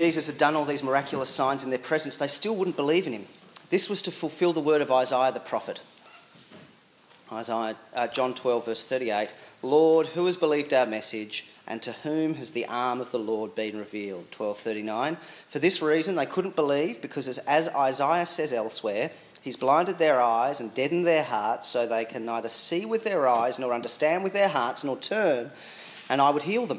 Jesus had done all these miraculous signs in their presence, they still wouldn't believe in him. This was to fulfill the word of Isaiah the prophet. John 12 verse 38, Lord, who has believed our message, and to whom has the arm of the Lord been revealed? 12:39. For this reason they couldn't believe, because as Isaiah says elsewhere, he's blinded their eyes and deadened their hearts, so they can neither see with their eyes nor understand with their hearts nor turn, and I would heal them.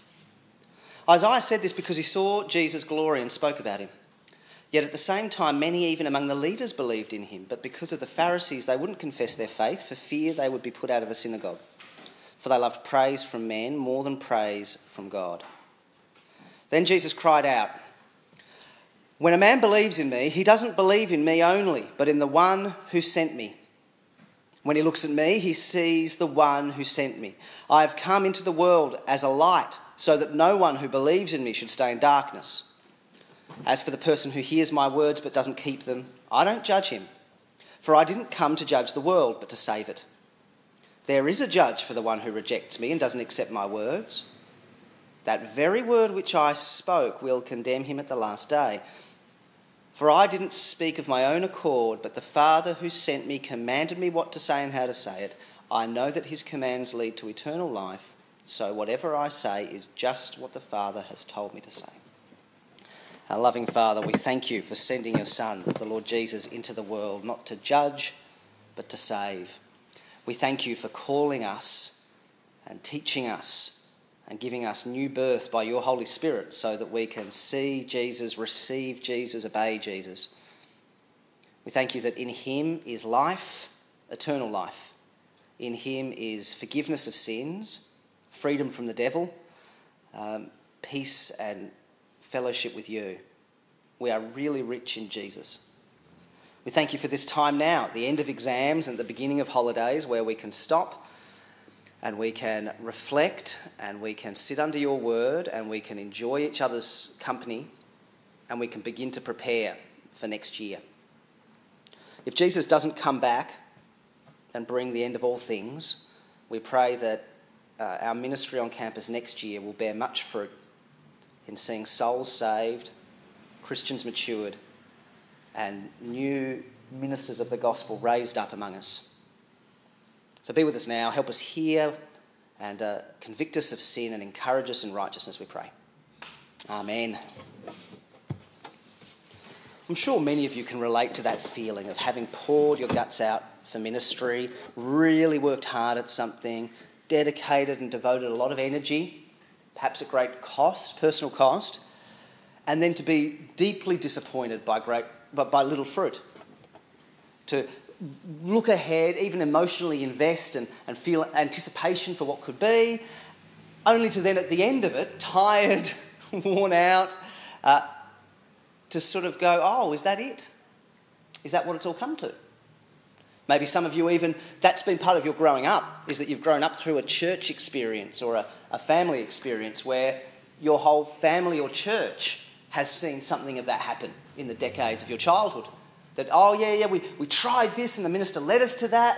Isaiah said this because he saw Jesus' glory and spoke about him. Yet at the same time, many even among the leaders believed in him, but because of the Pharisees they wouldn't confess their faith for fear they would be put out of the synagogue. For they loved praise from men more than praise from God. Then Jesus cried out, when a man believes in me, he doesn't believe in me only, but in the one who sent me. When he looks at me, he sees the one who sent me. I have come into the world as a light, so that no one who believes in me should stay in darkness. As for the person who hears my words but doesn't keep them, I don't judge him. For I didn't come to judge the world, but to save it. There is a judge for the one who rejects me and doesn't accept my words. That very word which I spoke will condemn him at the last day. For I didn't speak of my own accord, but the Father who sent me commanded me what to say and how to say it. I know that his commands lead to eternal life, so whatever I say is just what the Father has told me to say. Our loving Father, we thank you for sending your Son, the Lord Jesus, into the world, not to judge, but to save. We thank you for calling us and teaching us and giving us new birth by your Holy Spirit so that we can see Jesus, receive Jesus, obey Jesus. We thank you that in him is life, eternal life. In him is forgiveness of sins, freedom from the devil, peace and fellowship with you. We are really rich in Jesus. We thank you for this time now, the end of exams and the beginning of holidays, where we can stop and we can reflect and we can sit under your word and we can enjoy each other's company and we can begin to prepare for next year. If Jesus doesn't come back and bring the end of all things, we pray that our ministry on campus next year will bear much fruit in seeing souls saved, Christians matured, and new ministers of the gospel raised up among us. So be with us now, help us hear and convict us of sin and encourage us in righteousness, we pray. Amen. I'm sure many of you can relate to that feeling of having poured your guts out for ministry, really worked hard at something, dedicated and devoted a lot of energy, perhaps at great cost, personal cost, and then to be deeply disappointed by little fruit. To look ahead, even emotionally invest and feel anticipation for what could be, only to then at the end of it, tired, worn out, to sort of go, oh, is that it? Is that what it's all come to? Maybe some of you even, that's been part of your growing up, is that you've grown up through a church experience or a family experience where your whole family or church has seen something of that happen in the decades of your childhood. That, we tried this and the minister led us to that,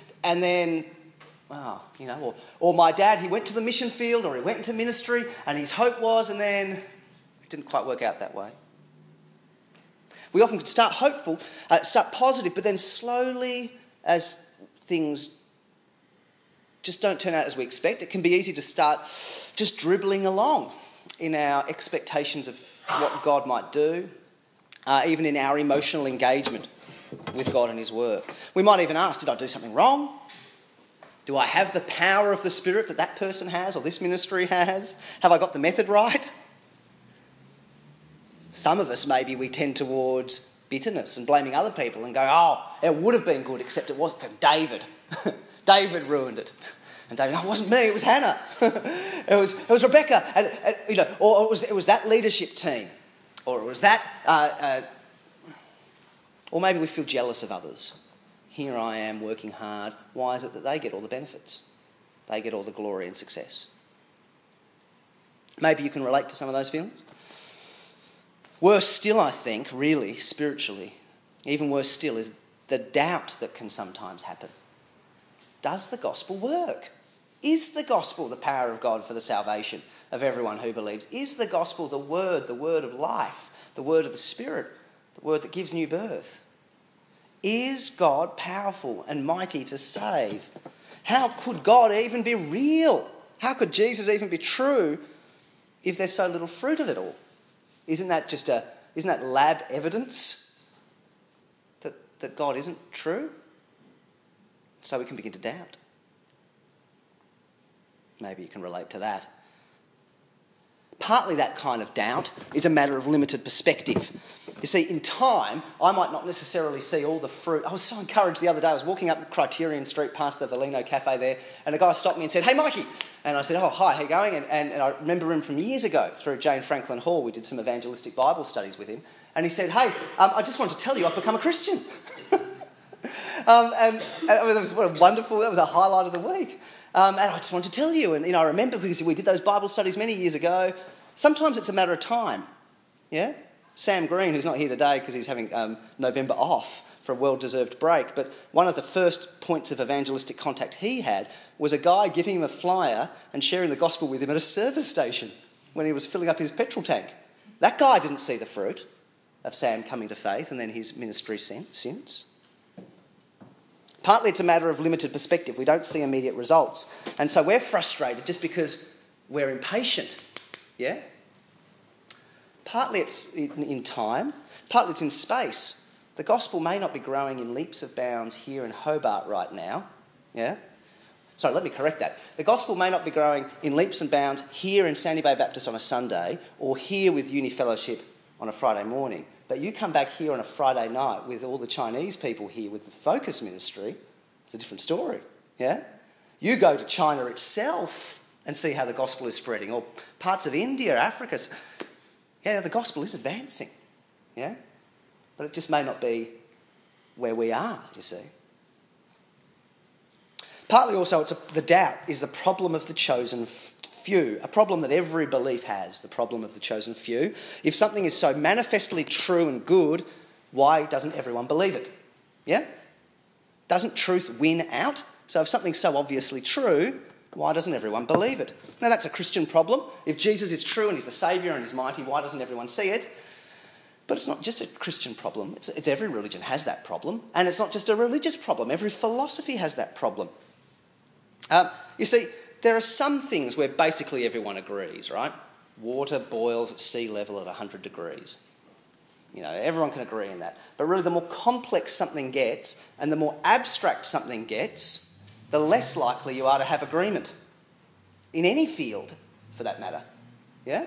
or my dad, he went to the mission field or he went into ministry and his hope was, and then it didn't quite work out that way. We often could start hopeful, start positive, but then slowly, as things just don't turn out as we expect, it can be easy to start just dribbling along in our expectations of what God might do, even in our emotional engagement with God and his work. We might even ask, did I do something wrong? Do I have the power of the Spirit that person has or this ministry has? Have I got the method right? Some of us, maybe we tend towards bitterness and blaming other people and go, oh, it would have been good except it wasn't for David. David ruined it. And David, no, it wasn't me, it was Hannah. it was Rebecca. Or it was that leadership team. Or it was that, or maybe we feel jealous of others. Here I am working hard. Why is it that they get all the benefits? They get all the glory and success. Maybe you can relate to some of those feelings. Worse still, I think, really, spiritually, even worse still, is the doubt that can sometimes happen. Does the gospel work? Is the gospel the power of God for the salvation of everyone who believes? Is the gospel the word of life, the word of the Spirit, the word that gives new birth? Is God powerful and mighty to save? How could God even be real? How could Jesus even be true if there's so little fruit of it all? Isn't that lab evidence that God isn't true? So we can begin to doubt. Maybe you can relate to that. Partly that kind of doubt is a matter of limited perspective. You see, in time, I might not necessarily see all the fruit. I was so encouraged the other day. I was walking up Criterion Street past the Velino Cafe there, and a guy stopped me and said, "Hey, Mikey." And I said, "Oh, hi, how you going?" And I remember him from years ago through Jane Franklin Hall. We did some evangelistic Bible studies with him. And he said, "Hey, I just want to tell you I've become a Christian." And I mean, that was a highlight of the week. And I just want to tell you, and I remember because we did those Bible studies many years ago. Sometimes it's a matter of time, yeah? Sam Green, who's not here today because he's having November off for a well-deserved break, but one of the first points of evangelistic contact he had was a guy giving him a flyer and sharing the gospel with him at a service station when he was filling up his petrol tank. That guy didn't see the fruit of Sam coming to faith and then his ministry since. Partly it's a matter of limited perspective. We don't see immediate results. And so we're frustrated just because we're impatient. Yeah? Partly it's in time. Partly it's in space. The gospel may not be growing in leaps of bounds here in Hobart right now. Yeah? Sorry, let me correct that. The gospel may not be growing in leaps and bounds here in Sandy Bay Baptist on a Sunday or here with Uni Fellowship on a Friday morning. But you come back here on a Friday night with all the Chinese people here with the Focus Ministry, it's a different story, yeah? You go to China itself and see how the gospel is spreading, or parts of India, Africa. Yeah, the gospel is advancing, yeah? But it just may not be where we are, you see. Partly also, the doubt is the problem of the chosen few, a problem that every belief has, the problem of the chosen few. If something is so manifestly true and good, why doesn't everyone believe it? Yeah? Doesn't truth win out? So if something's so obviously true, why doesn't everyone believe it? Now that's a Christian problem. If Jesus is true and he's the saviour and he's mighty, why doesn't everyone see it? But it's not just a Christian problem. It's every religion has that problem. And it's not just a religious problem. Every philosophy has that problem. You see, there are some things where basically everyone agrees, right? Water boils at sea level at 100 degrees. Everyone can agree on that. But really, the more complex something gets and the more abstract something gets, the less likely you are to have agreement. In any field, for that matter. Yeah?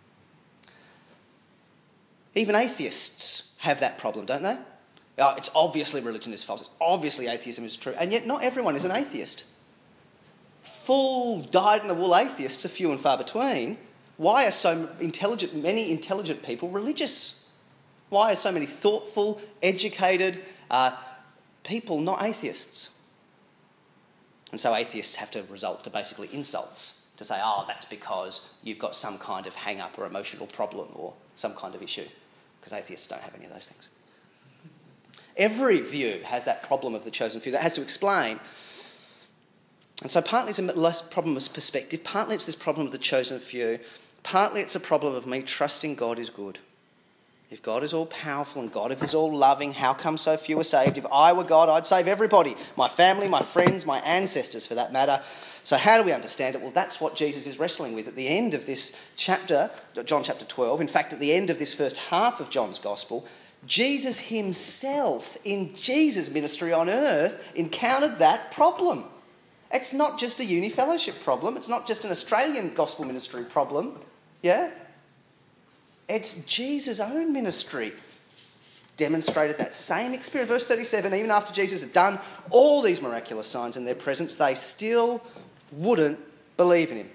Even atheists have that problem, don't they? Oh, it's obviously religion is false. It's obviously atheism is true. And yet not everyone is an atheist. Full dyed-in-the-wool atheists are few and far between. Why are many intelligent people religious? Why are so many thoughtful, educated people not atheists? And so atheists have to resort to basically insults to say, oh, that's because you've got some kind of hang-up or emotional problem or some kind of issue, because atheists don't have any of those things. Every view has that problem of the chosen few that has to explain. And so partly it's a problem of perspective, partly it's this problem of the chosen few, partly it's a problem of me trusting God is good. If God is all powerful and God is all loving, how come so few are saved? If I were God, I'd save everybody. My family, my friends, my ancestors for that matter. So how do we understand it? Well, that's what Jesus is wrestling with at the end of this chapter, John chapter 12. In fact, at the end of this first half of John's Gospel, Jesus himself in Jesus' ministry on earth encountered that problem. It's not just a Uni Fellowship problem. It's not just an Australian gospel ministry problem. Yeah? It's Jesus' own ministry demonstrated that same experience. Verse 37, even after Jesus had done all these miraculous signs in their presence, they still wouldn't believe in him.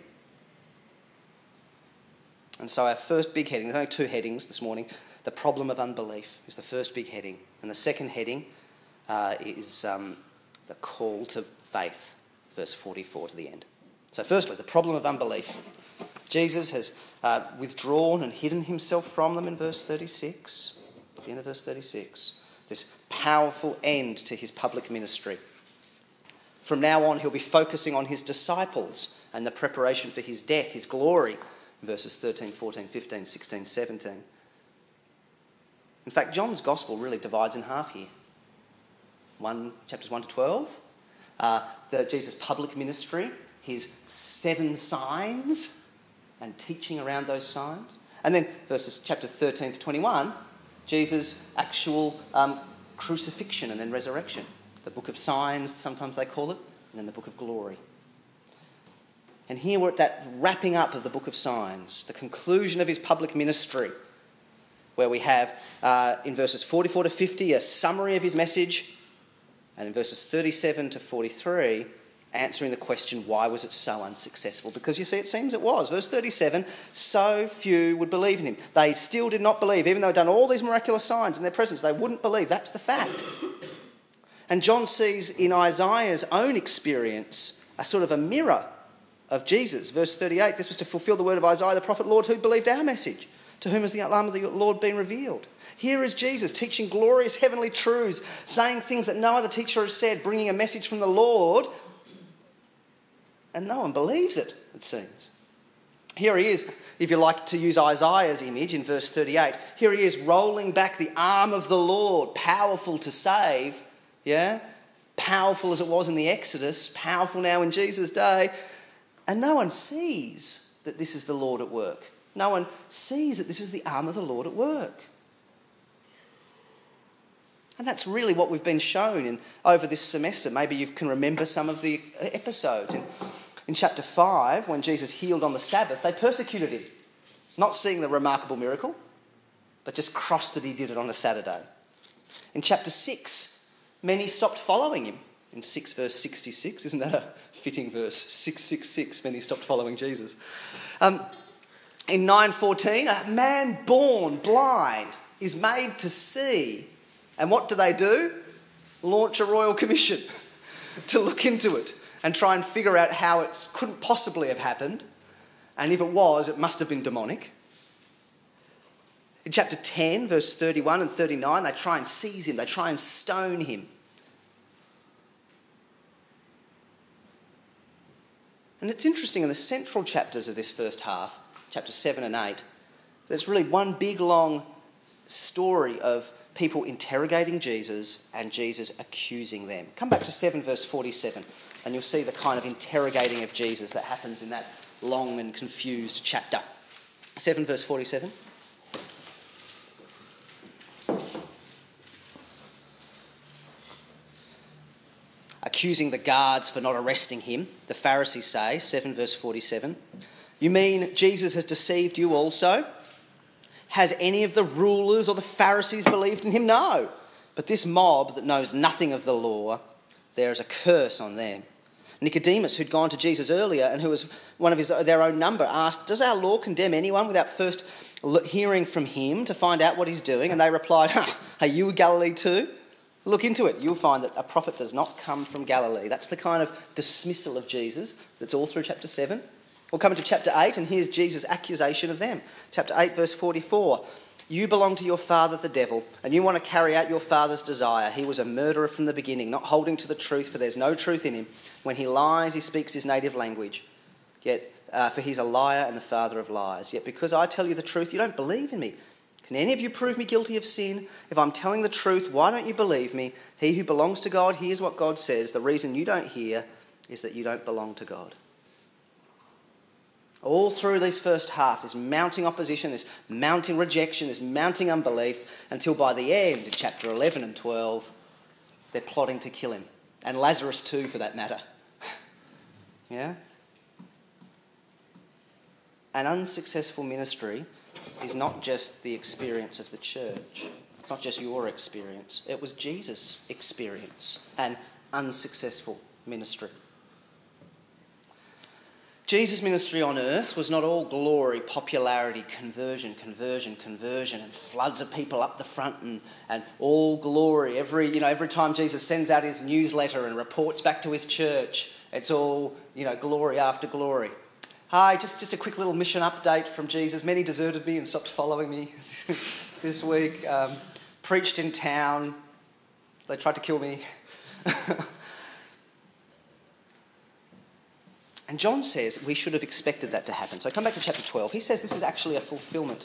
And so our first big heading, there's only two headings this morning. The problem of unbelief is the first big heading. And the second heading is the call to faith, verse 44 to the end. So firstly, the problem of unbelief. Jesus has withdrawn and hidden himself from them in verse 36. At the end of verse 36. This powerful end to his public ministry. From now on, he'll be focusing on his disciples and the preparation for his death, his glory, verses 13, 14, 15, 16, 17. In fact, John's gospel really divides in half here. Chapters 1 to 12, Jesus' public ministry, his 7 signs and teaching around those signs. And then chapter 13 to 21, Jesus' actual crucifixion and then resurrection. The book of signs, sometimes they call it, and then the book of glory. And here we're at that wrapping up of the book of signs, the conclusion of his public ministry, where we have in verses 44 to 50 a summary of his message, and in verses 37 to 43 answering the question, why was it so unsuccessful? Because you see, it seems it was. Verse 37, so few would believe in him. They still did not believe, even though he'd done all these miraculous signs in their presence. They wouldn't believe. That's the fact. And John sees in Isaiah's own experience a sort of a mirror of Jesus. Verse 38, this was to fulfill the word of Isaiah the prophet, Lord, who believed our message? To whom has the arm of the Lord been revealed? Here is Jesus teaching glorious heavenly truths, saying things that no other teacher has said, bringing a message from the Lord, and no one believes it, it seems. Here he is, if you like to use Isaiah's image in verse 38, here he is rolling back the arm of the Lord, powerful to save, yeah? Powerful as it was in the Exodus, powerful now in Jesus' day, and no one sees that this is the Lord at work. No one sees that this is the arm of the Lord at work. And that's really what we've been shown over this semester. Maybe you can remember some of the episodes. In chapter 5, when Jesus healed on the Sabbath, they persecuted him. Not seeing the remarkable miracle, but just crossed that he did it on a Saturday. In chapter 6, many stopped following him. In 6 verse 66, isn't that a fitting verse? 666, many stopped following Jesus. In 9:14, a man born blind is made to see. And what do? Launch a royal commission to look into it and try and figure out how it couldn't possibly have happened. And if it was, it must have been demonic. In chapter 10, verse 31 and 39, they try and seize him. They try and stone him. And it's interesting, in the central chapters of this first half, chapters 7 and 8, there's really one big long story of people interrogating Jesus and Jesus accusing them. Come back to 7 verse 47 and you'll see the kind of interrogating of Jesus that happens in that long and confused chapter. 7 verse 47. Accusing the guards for not arresting him, the Pharisees say, 7 verse 47, you mean Jesus has deceived you also? Has any of the rulers or the Pharisees believed in him? No. But this mob that knows nothing of the law, there is a curse on them. Nicodemus, who'd gone to Jesus earlier and who was one of their own number, asked, does our law condemn anyone without first hearing from him to find out what he's doing? And they replied, are you Galilee too? Look into it. You'll find that a prophet does not come from Galilee. That's the kind of dismissal of Jesus that's all through chapter 7. We'll come into chapter 8 and here's Jesus' accusation of them. Chapter 8 verse 44. You belong to your father the devil and you want to carry out your father's desire. He was a murderer from the beginning, not holding to the truth, for there's no truth in him. When he lies, he speaks his native language. For he's a liar and the father of lies. Yet because I tell you the truth, you don't believe in me. Can any of you prove me guilty of sin? If I'm telling the truth, why don't you believe me? He who belongs to God hears what God says. The reason you don't hear is that you don't belong to God. All through this first half, this mounting opposition, this mounting rejection, this mounting unbelief, until by the end of chapter 11 and 12, they're plotting to kill him. And Lazarus too, for that matter. Yeah? An unsuccessful ministry is not just the experience of the church. It's not just your experience. It was Jesus' experience, an unsuccessful ministry. Jesus' ministry on earth was not all glory, popularity, conversion, and floods of people up the front and all glory. Every time Jesus sends out his newsletter and reports back to his church, it's all, glory after glory. Hi, just a quick little mission update from Jesus. Many deserted me and stopped following me this week. Preached in town. They tried to kill me. And John says we should have expected that to happen. So come back to chapter 12. He says this is actually a fulfilment.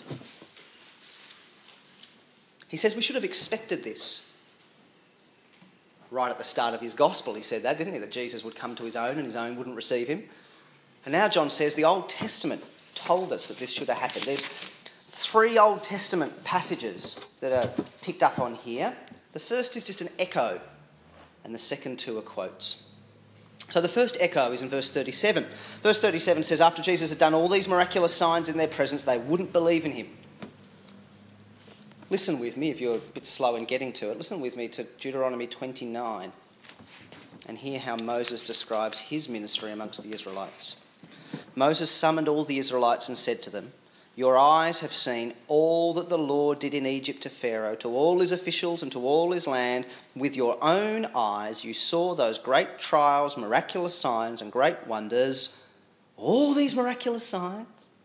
He says we should have expected this. Right at the start of his gospel he said that, didn't he? That Jesus would come to his own and his own wouldn't receive him. And now John says the Old Testament told us that this should have happened. There's 3 Old Testament passages that are picked up on here. The first is just an echo, and the second 2 are quotes. So the first echo is in verse 37. Verse 37 says, after Jesus had done all these miraculous signs in their presence, they wouldn't believe in him. Listen with me, if you're a bit slow in getting to it, listen with me to Deuteronomy 29 and hear how Moses describes his ministry amongst the Israelites. Moses summoned all the Israelites and said to them, your eyes have seen all that the Lord did in Egypt to Pharaoh, to all his officials and to all his land. With your own eyes you saw those great trials, miraculous signs and great wonders. All these miraculous signs.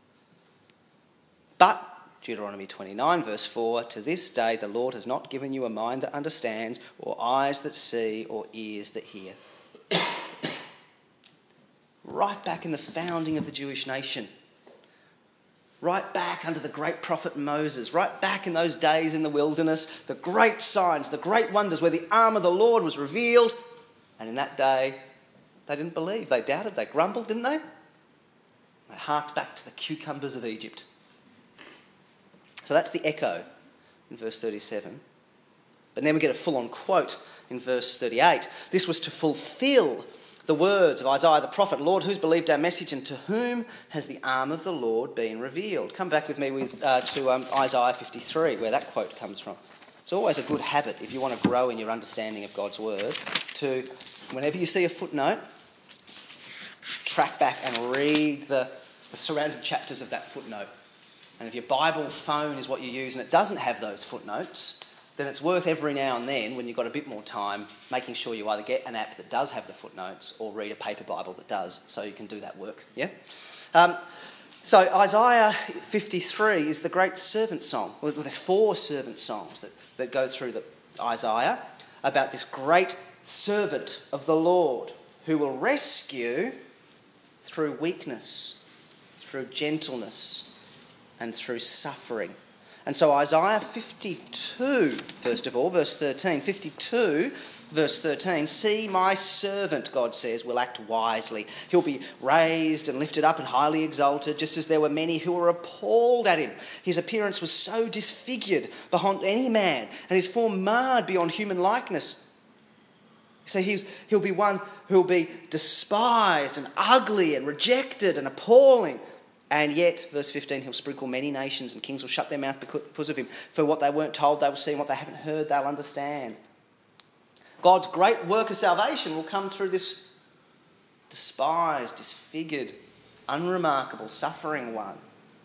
But, Deuteronomy 29 verse 4, to this day the Lord has not given you a mind that understands, or eyes that see, or ears that hear. Right back in the founding of the Jewish nation. Right back under the great prophet Moses, right back in those days in the wilderness, the great signs, the great wonders where the arm of the Lord was revealed. And in that day, they didn't believe, they doubted, they grumbled, didn't they? They harked back to the cucumbers of Egypt. So that's the echo in verse 37. But then we get a full-on quote in verse 38. This was to fulfill the words of Isaiah the prophet, Lord, who's believed our message, and to whom has the arm of the Lord been revealed? Come back with me to Isaiah 53, where that quote comes from. It's always a good habit, if you want to grow in your understanding of God's word, to, whenever you see a footnote, track back and read the surrounding chapters of that footnote. And if your Bible phone is what you use and it doesn't have those footnotes, then it's worth every now and then, when you've got a bit more time, making sure you either get an app that does have the footnotes or read a paper Bible that does, so you can do that work. Yeah. So Isaiah 53 is the great servant song. Well, there's 4 servant songs that go through Isaiah about this great servant of the Lord who will rescue through weakness, through gentleness, and through suffering. And so Isaiah 52, first of all, verse 13. 52, verse 13. See, my servant, God says, will act wisely. He'll be raised and lifted up and highly exalted, just as there were many who were appalled at him. His appearance was so disfigured beyond any man, and his form marred beyond human likeness. So he'll be one who'll be despised and ugly and rejected and appalling. And yet, verse 15, he'll sprinkle many nations and kings will shut their mouth because of him. For what they weren't told, they will see, and what they haven't heard, they'll understand. God's great work of salvation will come through this despised, disfigured, unremarkable, suffering one.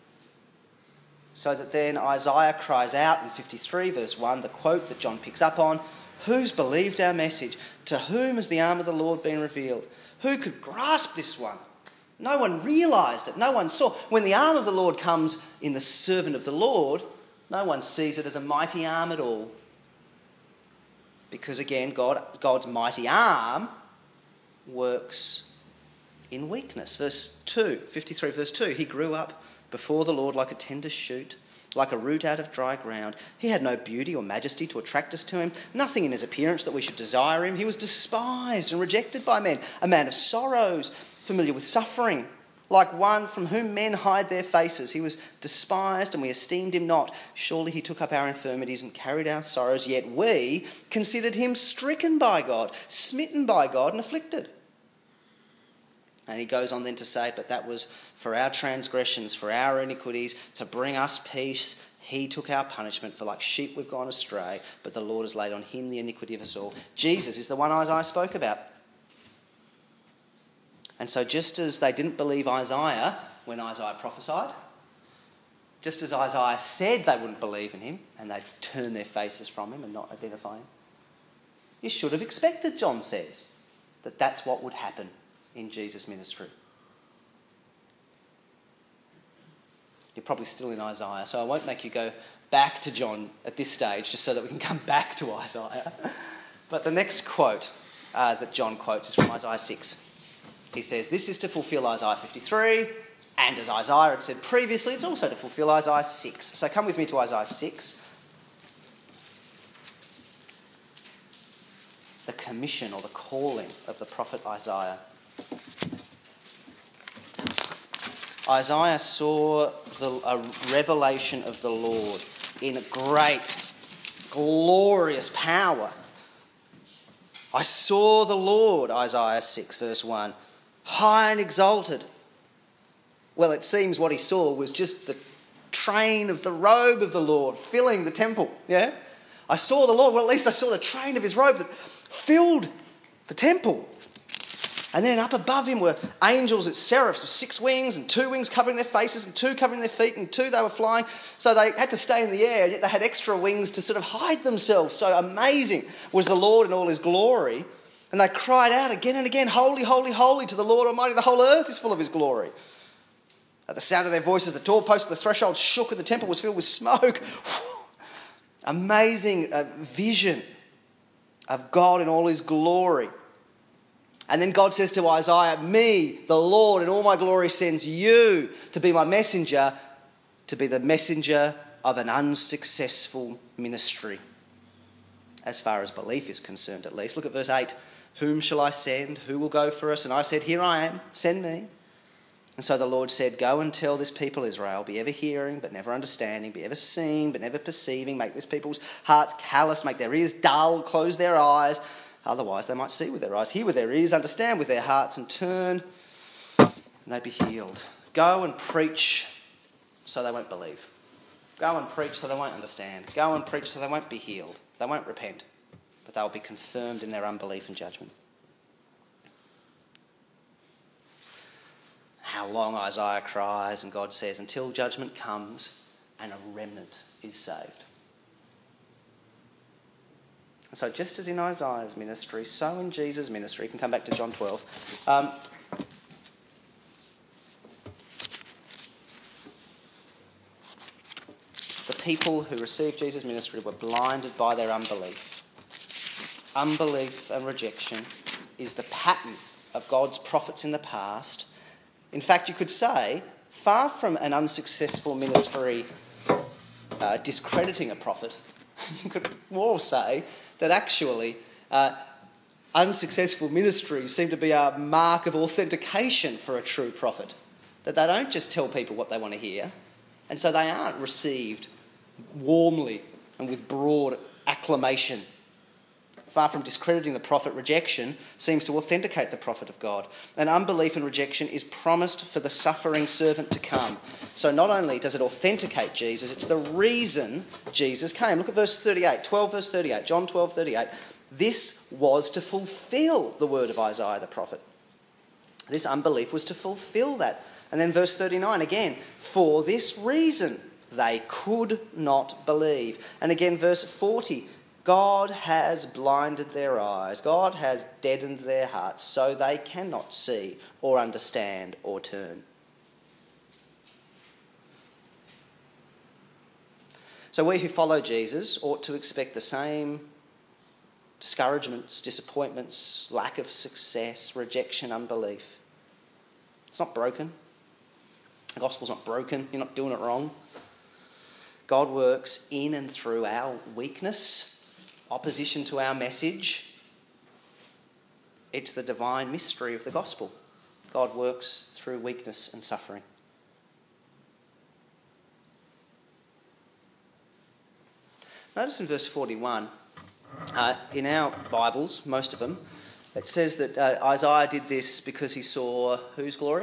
So that then Isaiah cries out in 53, verse 1, the quote that John picks up on, who's believed our message? To whom has the arm of the Lord been revealed? Who could grasp this one? No one realised it. No one saw. When the arm of the Lord comes in the servant of the Lord, no one sees it as a mighty arm at all. Because again, God's mighty arm works in weakness. Verse 2, 53 verse 2, he grew up before the Lord like a tender shoot, like a root out of dry ground. He had no beauty or majesty to attract us to him, nothing in his appearance that we should desire him. He was despised and rejected by men, a man of sorrows, familiar with suffering, like one from whom men hide their faces. He was despised and we esteemed him not. Surely he took up our infirmities and carried our sorrows, yet we considered him stricken by God, smitten by God and afflicted. And he goes on then to say, but that was for our transgressions, for our iniquities, to bring us peace. He took our punishment, for like sheep we've gone astray, but the Lord has laid on him the iniquity of us all. Jesus is the one Isaiah spoke about. And so just as they didn't believe Isaiah when Isaiah prophesied, just as Isaiah said they wouldn't believe in him and they'd turn their faces from him and not identify him, you should have expected, John says, that that's what would happen in Jesus' ministry. You're probably still in Isaiah, so I won't make you go back to John at this stage just so that we can come back to Isaiah. But the next quote that John quotes is from Isaiah 6. He says this is to fulfill Isaiah 53, and as Isaiah had said previously, it's also to fulfill Isaiah 6. So come with me to Isaiah 6. The commission or the calling of the prophet Isaiah. Isaiah saw a revelation of the Lord in great, glorious power. I saw the Lord, Isaiah 6 verse 1, high and exalted. Well, it seems what he saw was just the train of the robe of the Lord filling the temple, yeah? I saw the Lord, well, at least I saw the train of his robe that filled the temple. And then up above him were angels, it's seraphs with 6 wings and 2 wings covering their faces and 2 covering their feet and 2 they were flying. So they had to stay in the air, yet they had extra wings to sort of hide themselves. So amazing was the Lord in all his glory. And they cried out again and again, holy, holy, holy to the Lord Almighty. The whole earth is full of his glory. At the sound of their voices, the doorposts of the threshold shook and the temple was filled with smoke. Amazing vision of God in all his glory. And then God says to Isaiah, me, the Lord, in all my glory sends you to be my messenger, to be the messenger of an unsuccessful ministry. As far as belief is concerned, at least. Look at verse 8. Whom shall I send? Who will go for us? And I said, here I am, send me. And so the Lord said, go and tell this people Israel, be ever hearing but never understanding, be ever seeing but never perceiving, make this people's hearts callous, make their ears dull, close their eyes. Otherwise they might see with their eyes, hear with their ears, understand with their hearts and turn and they'd be healed. Go and preach so they won't believe. Go and preach so they won't understand. Go and preach so they won't be healed. They won't repent, but they'll be confirmed in their unbelief and judgment. How long Isaiah cries, and God says, until judgment comes and a remnant is saved. And so just as in Isaiah's ministry, so in Jesus' ministry, you can come back to John 12, the people who received Jesus' ministry were blinded by their unbelief. Unbelief and rejection is the pattern of God's prophets in the past. In fact, you could say, far from an unsuccessful ministry discrediting a prophet, you could more say that actually unsuccessful ministries seem to be a mark of authentication for a true prophet. That they don't just tell people what they want to hear, and so they aren't received warmly and with broad acclamation. Far from discrediting the prophet, rejection seems to authenticate the prophet of God. And unbelief and rejection is promised for the suffering servant to come. So not only does it authenticate Jesus, it's the reason Jesus came. Look at verse 38, 12 verse 38, John 12, 38. This was to fulfill the word of Isaiah the prophet. This unbelief was to fulfill that. And then verse 39 again, for this reason they could not believe. And again verse 40, God has blinded their eyes. God has deadened their hearts so they cannot see or understand or turn. So we who follow Jesus ought to expect the same discouragements, disappointments, lack of success, rejection, unbelief. It's not broken. The gospel's not broken. You're not doing it wrong. God works in and through our weakness, opposition to our message. It's the divine mystery of the gospel. God works through weakness and suffering. Notice in verse 41, in our Bibles, most of them, it says that Isaiah did this because he saw whose glory?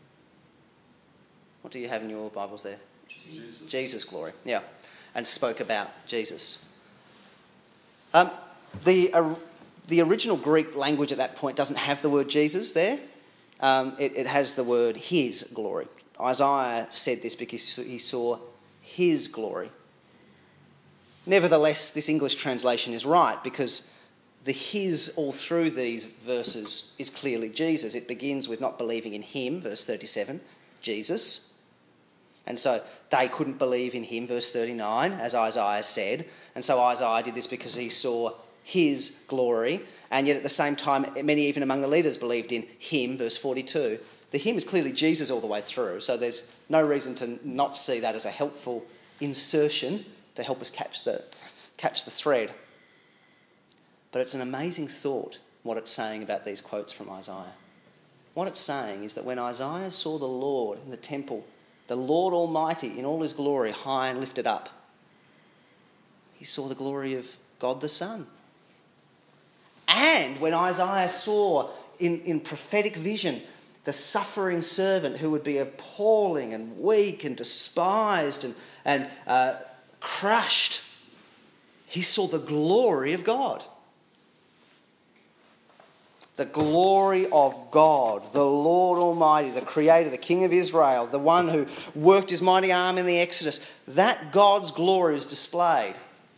What do you have in your Bibles there? Jesus' glory, yeah, and spoke about Jesus. The original Greek language at that point doesn't have the word Jesus there. It has the word his glory. Isaiah said this because he saw his glory. Nevertheless, this English translation is right because the his all through these verses is clearly Jesus. It begins with not believing in him, verse 37, Jesus. And so they couldn't believe in him, verse 39, as Isaiah said. And so Isaiah did this because he saw his glory, and yet at the same time, many even among the leaders believed in him, verse 42. The him is clearly Jesus all the way through, so there's no reason to not see that as a helpful insertion to help us catch the thread. But it's an amazing thought, what it's saying about these quotes from Isaiah. What it's saying is that when Isaiah saw the Lord in the temple, the Lord Almighty in all his glory, high and lifted up, he saw the glory of God the Son. And when Isaiah saw in prophetic vision the suffering servant who would be appalling and weak and despised and crushed, he saw the glory of God. The glory of God, the Lord Almighty, the Creator, the King of Israel, the one who worked his mighty arm in the Exodus. That God's glory is displayed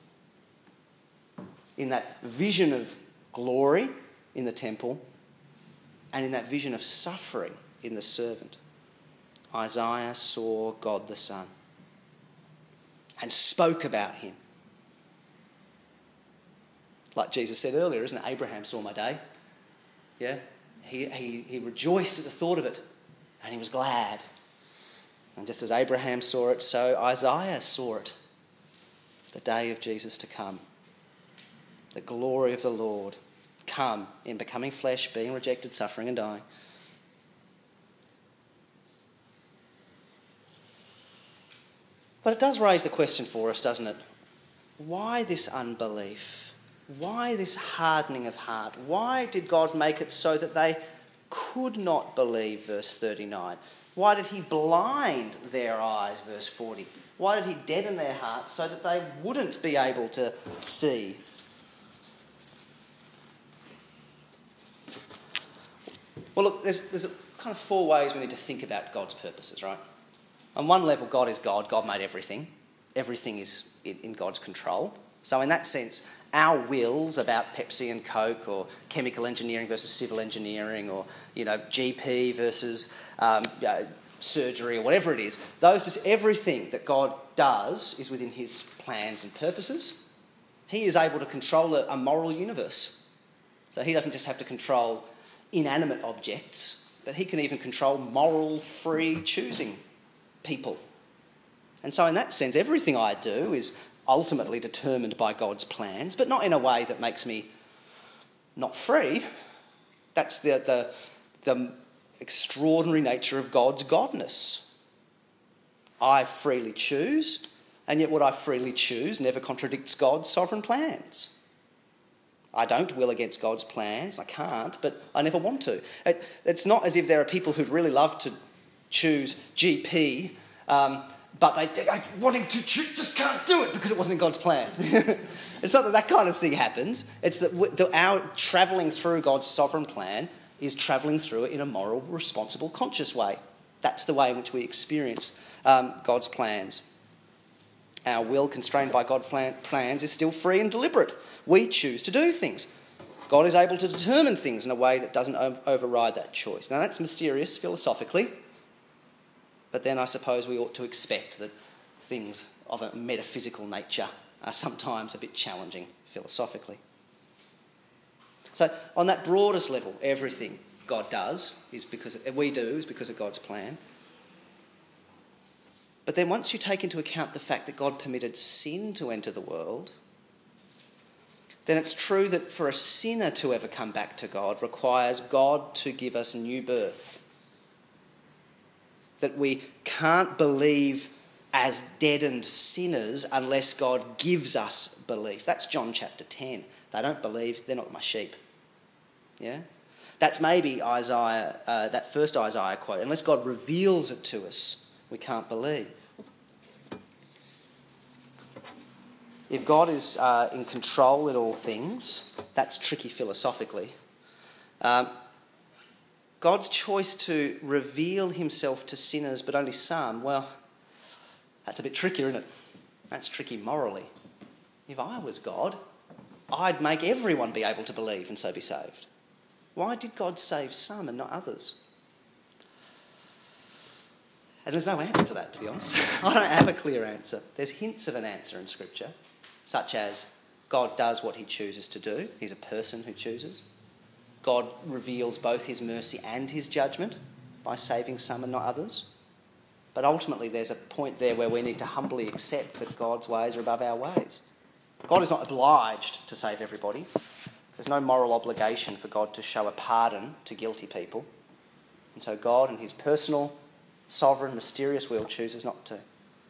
in that vision of glory in the temple and in that vision of suffering in the servant. Isaiah saw God the Son and spoke about him. Like Jesus said earlier, isn't it? Abraham saw my day. Yeah, he rejoiced at the thought of it, and he was glad. And just as Abraham saw it, so Isaiah saw it. The day of Jesus to come. The glory of the Lord come in becoming flesh, being rejected, suffering and dying. But it does raise the question for us, doesn't it? Why this unbelief? Why this hardening of heart? Why did God make it so that they could not believe, verse 39? Why did he blind their eyes, verse 40? Why did he deaden their hearts so that they wouldn't be able to see? Well, look, there's kind of four ways we need to think about God's purposes, right? On one level, God is God. God made everything. Everything is in God's control. So in that sense, our wills about Pepsi and Coke, or chemical engineering versus civil engineering, or GP versus surgery, or whatever it is, just everything that God does is within his plans and purposes. He is able to control a moral universe. So he doesn't just have to control inanimate objects, but he can even control moral, free choosing people. And so in that sense, everything I do is ultimately determined by God's plans, but not in a way that makes me not free. That's the extraordinary nature of God's godness. I freely choose, and yet what I freely choose never contradicts God's sovereign plans. I don't will against God's plans. I can't, but I never want to. It's not as if there are people who'd really love to choose GP, but they wanting to just can't do it because it wasn't in God's plan. It's not that kind of thing happens. It's that our travelling through God's sovereign plan is travelling through it in a moral, responsible, conscious way. That's the way in which we experience God's plans. Our will, constrained by God's plans, is still free and deliberate. We choose to do things. God is able to determine things in a way that doesn't override that choice. Now, that's mysterious philosophically, but then I suppose we ought to expect that things of a metaphysical nature are sometimes a bit challenging philosophically. So, on that broadest level, everything God does is because of God's plan. But then once you take into account the fact that God permitted sin to enter the world, then it's true that for a sinner to ever come back to God requires God to give us new birth. That we can't believe as deadened sinners unless God gives us belief. That's John chapter 10. They don't believe, they're not my sheep. Yeah? That's maybe Isaiah, that first Isaiah quote. Unless God reveals it to us, we can't believe. If God is in control in all things, that's tricky philosophically. God's choice to reveal himself to sinners, but only some, well, that's a bit trickier, isn't it? That's tricky morally. If I was God, I'd make everyone be able to believe and so be saved. Why did God save some and not others? And there's no answer to that, to be honest. I don't have a clear answer. There's hints of an answer in Scripture, such as God does what he chooses to do. He's a person who chooses. God reveals both his mercy and his judgment by saving some and not others. But ultimately there's a point there where we need to humbly accept that God's ways are above our ways. God is not obliged to save everybody. There's no moral obligation for God to show a pardon to guilty people. And so God, in his personal, sovereign, mysterious will, chooses not to.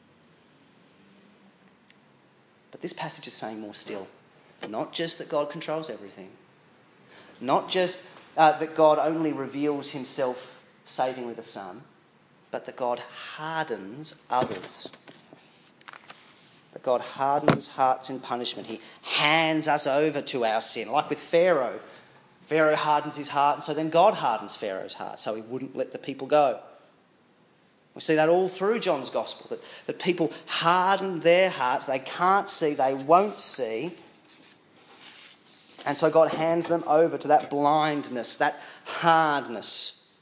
But this passage is saying more still. Not just that God controls everything. Not just that God only reveals himself savingly to some, but that God hardens others. That God hardens hearts in punishment. He hands us over to our sin. Like with Pharaoh. Pharaoh hardens his heart, and so then God hardens Pharaoh's heart, so he wouldn't let the people go. We see that all through John's Gospel, that people harden their hearts. They can't see, they won't see. And so God hands them over to that blindness, that hardness.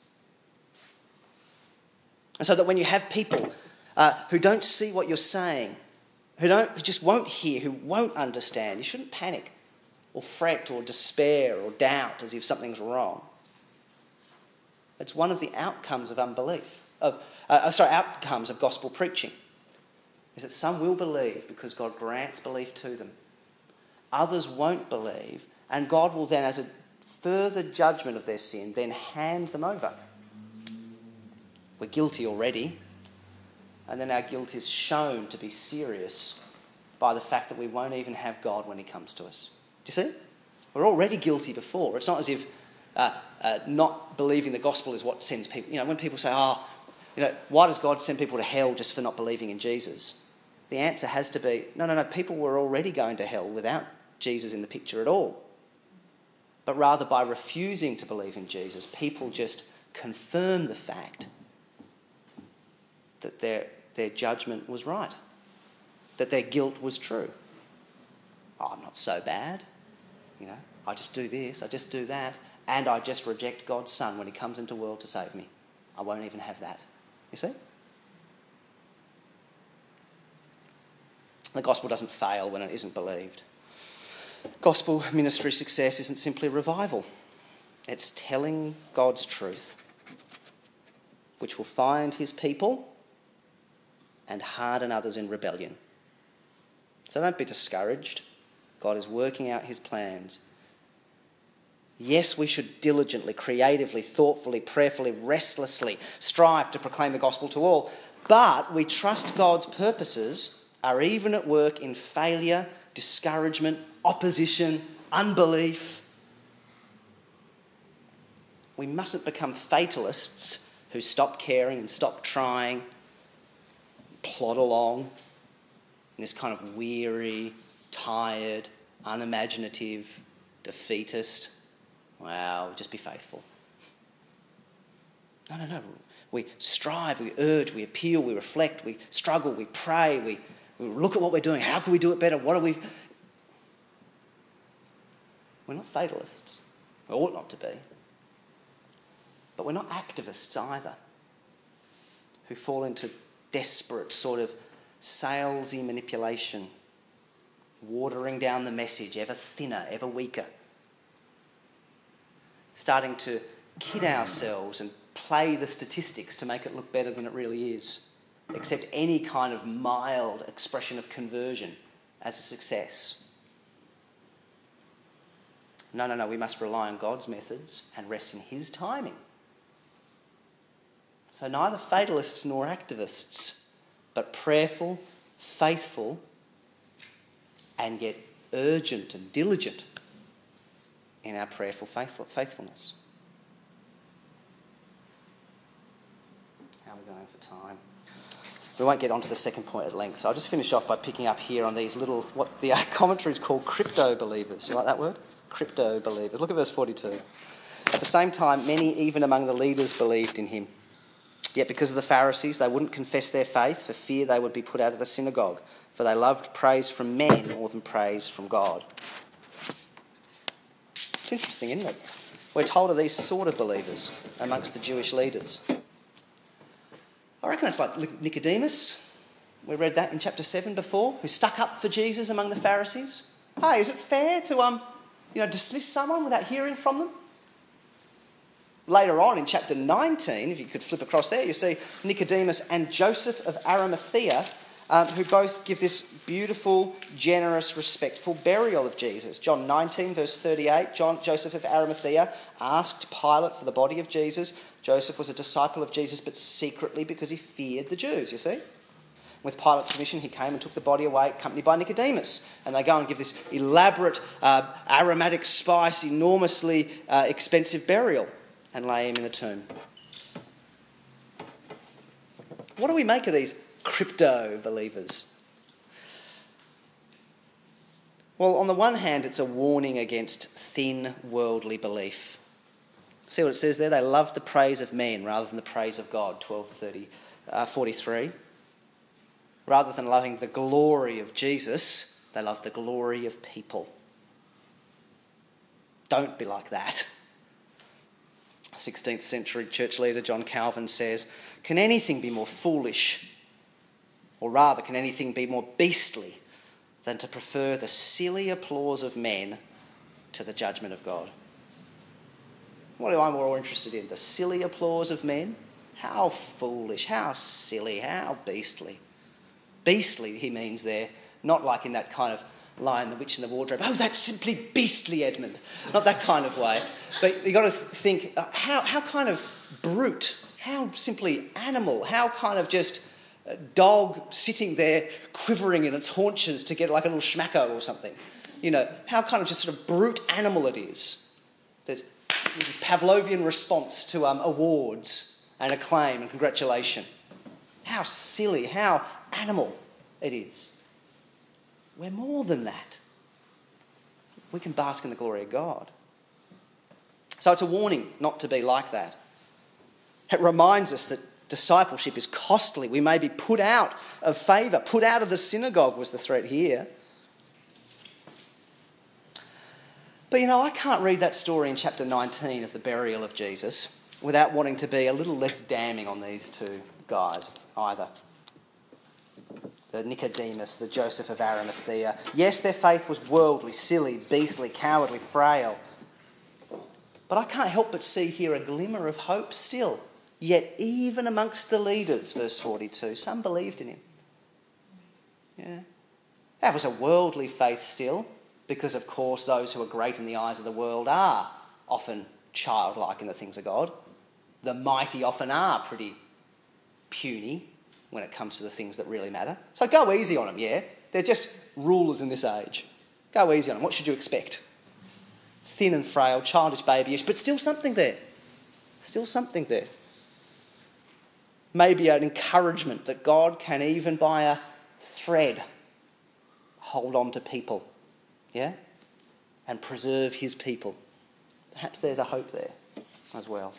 And so that when you have people who don't see what you're saying, who just won't hear, who won't understand, you shouldn't panic or fret or despair or doubt as if something's wrong. It's one of the outcomes of unbelief, outcomes of gospel preaching, is that some will believe because God grants belief to them. Others won't believe, and God will then, as a further judgment of their sin, then hand them over. We're guilty already, and then our guilt is shown to be serious by the fact that we won't even have God when he comes to us. Do you see? We're already guilty before. It's not as if not believing the gospel is what sends people... when people say, why does God send people to hell just for not believing in Jesus? The answer has to be, no, people were already going to hell without Jesus in the picture at all. But rather by refusing to believe in Jesus, people just confirm the fact that their judgment was right, that their guilt was true. Oh, I'm not so bad. I just do this, I just do that, and I just reject God's Son when he comes into the world to save me. I won't even have that. You see? The gospel doesn't fail when it isn't believed. Gospel ministry success isn't simply revival. It's telling God's truth, which will find his people and harden others in rebellion. So don't be discouraged. God is working out his plans. Yes, we should diligently, creatively, thoughtfully, prayerfully, restlessly strive to proclaim the gospel to all. But we trust God's purposes are even at work in failure, discouragement, opposition, unbelief. We mustn't become fatalists who stop caring and stop trying, plod along in this kind of weary, tired, unimaginative, defeatist. Wow, just be faithful. No. We strive, we urge, we appeal, we reflect, we struggle, we pray, we look at what we're doing. How can we do it better? What are we... We're not fatalists. We ought not to be. But we're not activists either, who fall into desperate sort of salesy manipulation, watering down the message, ever thinner, ever weaker, starting to kid ourselves and play the statistics to make it look better than it really is, accept any kind of mild expression of conversion as a success. No, we must rely on God's methods and rest in his timing. So neither fatalists nor activists, but prayerful, faithful, and yet urgent and diligent in our prayerful faithfulness. How are we going for time? We won't get onto the second point at length, so I'll just finish off by picking up here on these little, what the commentaries call crypto-believers. You like that word? Crypto-believers. Look at verse 42. At the same time, many, even among the leaders, believed in him. Yet because of the Pharisees, they wouldn't confess their faith for fear they would be put out of the synagogue, for they loved praise from men more than praise from God. It's interesting, isn't it? We're told of these sort of believers amongst the Jewish leaders. I reckon it's like Nicodemus. We read that in chapter 7 before, who stuck up for Jesus among the Pharisees. Hey, is it fair to dismiss someone without hearing from them? Later on in chapter 19, if you could flip across there, you see Nicodemus and Joseph of Arimathea, who both give this beautiful, generous, respectful burial of Jesus. John 19, verse 38, Joseph of Arimathea asked Pilate for the body of Jesus. Joseph was a disciple of Jesus, but secretly because he feared the Jews, you see. With Pilate's permission, he came and took the body away, accompanied by Nicodemus. And they go and give this elaborate, aromatic spice, enormously expensive burial and lay him in the tomb. What do we make of these crypto believers? Well, on the one hand, it's a warning against thin worldly belief. See what it says there? They loved the praise of men rather than the praise of God, 43. Rather than loving the glory of Jesus, they loved the glory of people. Don't be like that. 16th century church leader John Calvin says, "Can anything be more foolish, or rather, can anything be more beastly than to prefer the silly applause of men to the judgment of God?" What am I more interested in? The silly applause of men? How foolish, how silly, how beastly. Beastly, he means there, not like in that kind of Lion, the Witch, and the Wardrobe. Oh, that's simply beastly, Edmund. Not that kind of way. But you've got to think, how kind of brute, how simply animal, how kind of just dog sitting there quivering in its haunches to get like a little schmacko or something. How kind of just sort of brute animal it is. There's this Pavlovian response to awards and acclaim and congratulation. How silly, how animal it is. We're more than that. We can bask in the glory of God. So it's a warning not to be like that. It reminds us that discipleship is costly. We may be put out of favour, put out of the synagogue was the threat here. But I can't read that story in chapter 19 of the burial of Jesus without wanting to be a little less damning on these two guys either. The Nicodemus, the Joseph of Arimathea. Yes, their faith was worldly, silly, beastly, cowardly, frail. But I can't help but see here a glimmer of hope still. Yet even amongst the leaders, verse 42, some believed in him. Yeah. That was a worldly faith still, because of course those who are great in the eyes of the world are often childlike in the things of God. The mighty often are pretty puny when it comes to the things that really matter. So go easy on them, yeah? They're just rulers in this age. Go easy on them. What should you expect? Thin and frail, childish, babyish, but still something there. Still something there. Maybe an encouragement that God can, even by a thread, hold on to people, yeah? And preserve his people. Perhaps there's a hope there as well.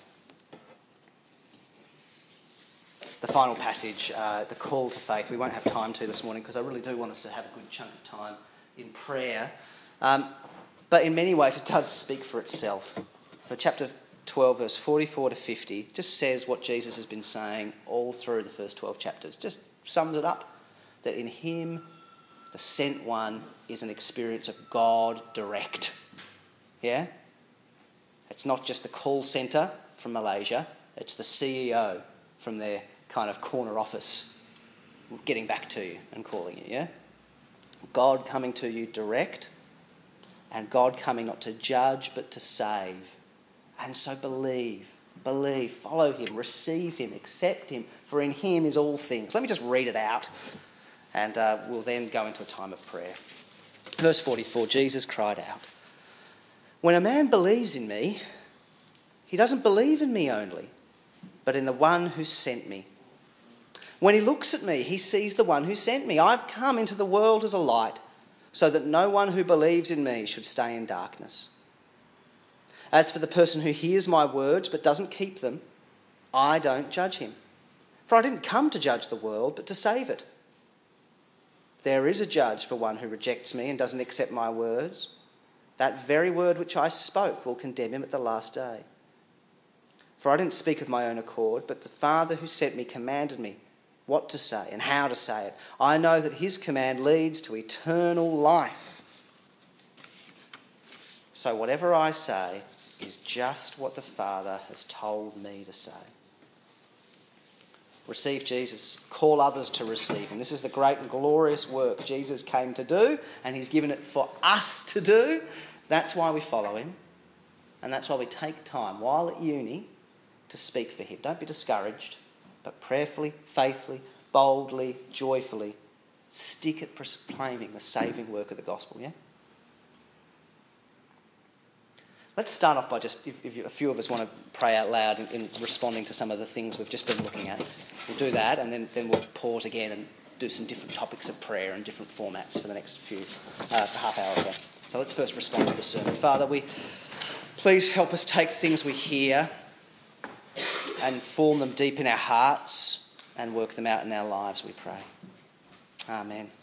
The final passage, the call to faith, we won't have time to this morning because I really do want us to have a good chunk of time in prayer. But in many ways it does speak for itself. So chapter 12, verse 44 to 50, just says what Jesus has been saying all through the first 12 chapters. Just sums it up, that in him, the sent one is an experience of God direct. Yeah? It's not just the call centre from Malaysia, it's the CEO from their kind of corner office getting back to you and calling you, yeah? God coming to you direct, and God coming not to judge but to save. And so believe, follow him, receive him, accept him, for in him is all things. Let me just read it out, and we'll then go into a time of prayer. Verse 44, Jesus cried out, "When a man believes in me, he doesn't believe in me only, but in the one who sent me. When he looks at me, he sees the one who sent me. I've come into the world as a light, so that no one who believes in me should stay in darkness. As for the person who hears my words but doesn't keep them, I don't judge him. For I didn't come to judge the world, but to save it. There is a judge for one who rejects me and doesn't accept my words. That very word which I spoke will condemn him at the last day. For I didn't speak of my own accord, but the Father who sent me commanded me what to say and how to say it. I know that his command leads to eternal life. So whatever I say is just what the Father has told me to say. Receive Jesus. Call others to receive him. This is the great and glorious work Jesus came to do, and he's given it for us to do. That's why we follow him, and that's why we take time while at uni to speak for him. Don't be discouraged, but prayerfully, faithfully, boldly, joyfully, stick at proclaiming the saving work of the gospel, yeah? Let's start off by just, if a few of us want to pray out loud in responding to some of the things we've just been looking at. We'll do that, and then we'll pause again and do some different topics of prayer and different formats for the next half hour or so. So let's first respond to the sermon. Father, please help us take things we hear and form them deep in our hearts and work them out in our lives, we pray. Amen.